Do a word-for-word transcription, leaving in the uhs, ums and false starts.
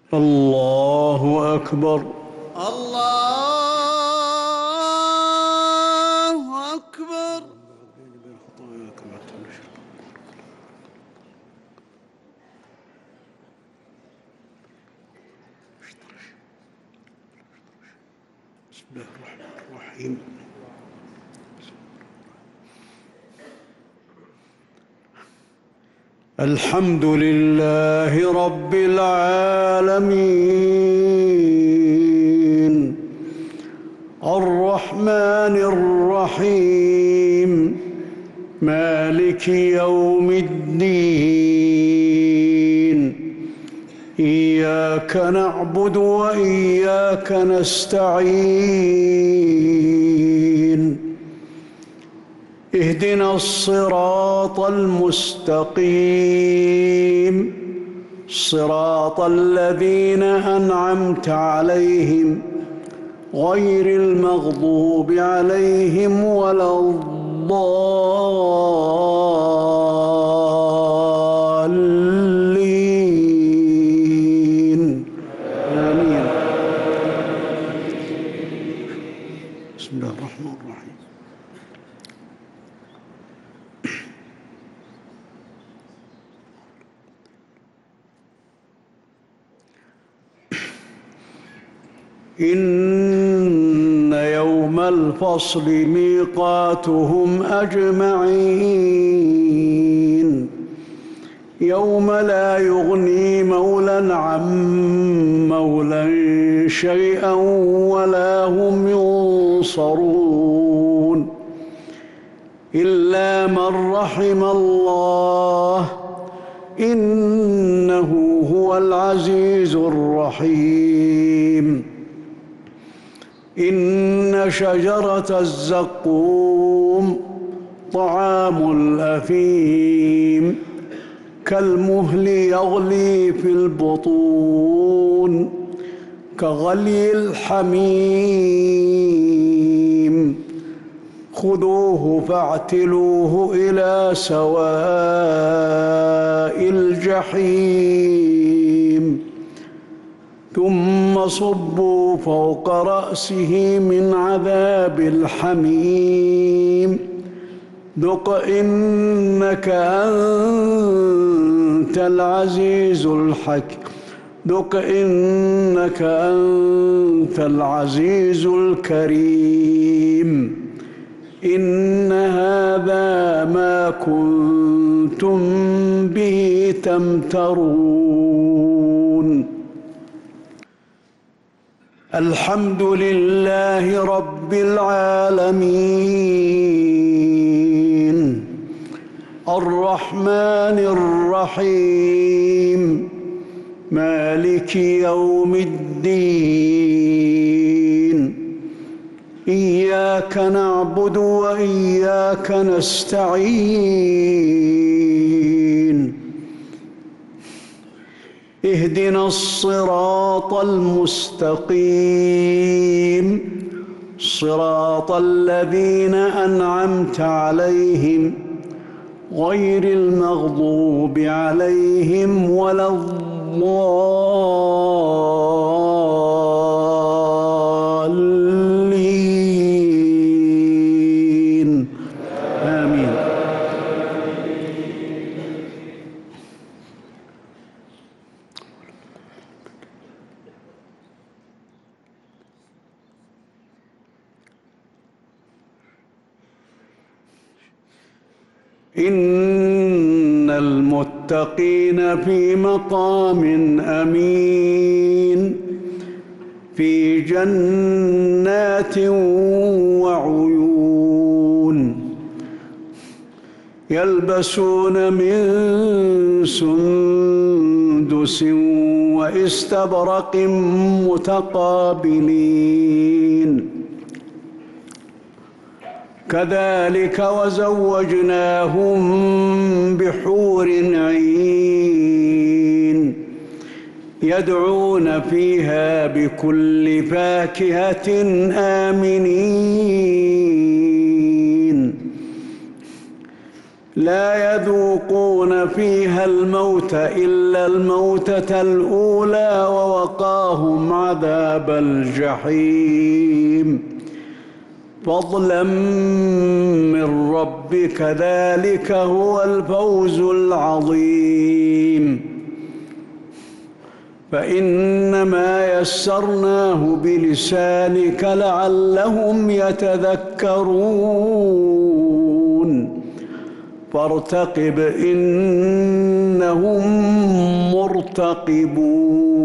الله أكبر. الله أكبر. بسم الله الرحمن الرحيم. الحمد لله رب العالمين الرحمن الرحيم مالك يوم الدين إياك نعبد وإياك نستعين اهدنا الصراط المستقيم صراط الذين أنعمت عليهم غير المغضوب عليهم ولا الضالين آمين. بسم الله الرحمن الرحيم. إن يوم الفصل ميقاتهم أجمعين يوم لا يغني مولى عن مولى شيئا ولا هم ينصرون إلا من رحم الله إنه هو العزيز الرحيم. إن شجرة الزقوم طعام الأثيم كالمهل يغلي في البطون كغلي الحميم خذوه فاعتلوه إلى سواء الجحيم ثم صبوا فوق رأسه من عذاب الحميم ذق إنك أنت العزيز الحكيم ذق إنك أنت العزيز الكريم. إن هذا ما كنتم به تمترون. الحمد لله رب العالمين الرحمن الرحيم مالك يوم الدين إياك نعبد وإياك نستعين اهدنا الصراط المستقيم صراط الذين أنعمت عليهم غير المغضوب عليهم ولا الضالين آمين. إن المتقين في مقام أمين في جنات وعيون يلبسون من سندس واستبرق متقابلين كذلك وزوجناهم بحور عين يدعون فيها بكل فاكهة آمنين لا يذوقون فيها الموت إلا الموتة الأولى ووقاهم عذاب الجحيم فضلا من ربك ذلك هو الفوز العظيم فإنما يسرناه بلسانك لعلهم يتذكرون فارتقب إنهم مرتقبون